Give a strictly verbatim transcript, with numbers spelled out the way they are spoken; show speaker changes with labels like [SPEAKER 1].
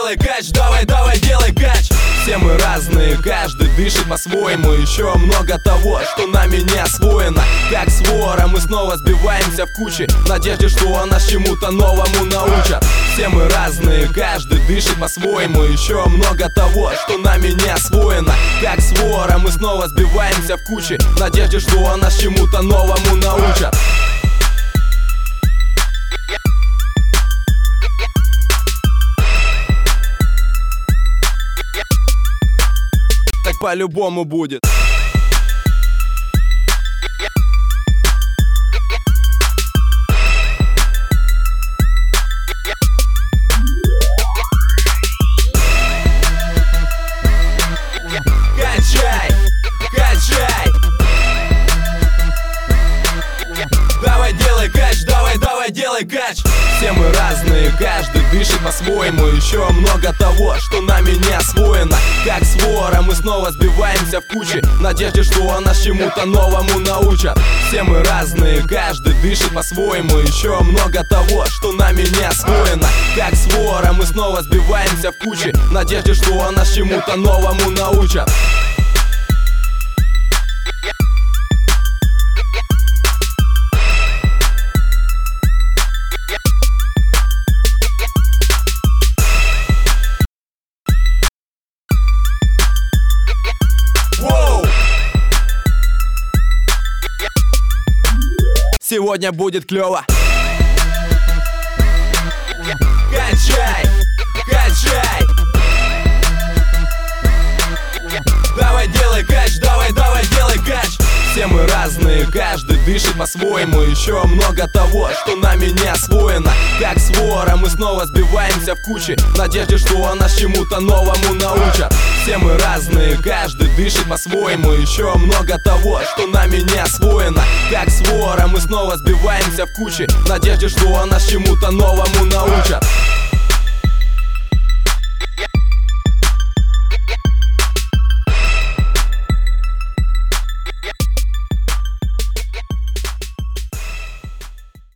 [SPEAKER 1] делай кач, давай, давай, делай кач. Все мы разные, каждый дышит по-своему. Еще много того, что нами не освоено. Как свора мы снова сбиваемся в кучи, в надежде, что нас чему-то новому научат. Все мы разные, каждый дышит по-своему. Еще много того, что нами не освоено. Как свора мы снова сбиваемся в кучи, в надежде, что нас чему-то новому научат. Так по-любому будет. Качай, качай. Давай делай кач, давай, давай делай кач. Все мы разные, каждый дышит по-своему. Еще много того, что нами не освоено. Как свора мы снова сбиваемся в кучи, в надежде, что нас чему-то новому научат. Все мы разные, каждый дышит по-своему. Еще много того, что нами не освоено. Как свора мы снова сбиваемся в кучи, в надежде, что нас чему-то новому научат. Сегодня будет клёво. Качай, качай. Давай делай кач, давай, давай делай кач. Все мы разные, каждый дышит по-своему. Еще много того, что нами не освоено. Как свора мы снова сбиваемся в кучи, в надежде, что нас чему-то новому научат. Все мы разные, каждый дышит по-своему. Еще много того, что нами не освоено. Как свора мы снова сбиваемся в кучи, в надежде, что нас чему-то новому научат.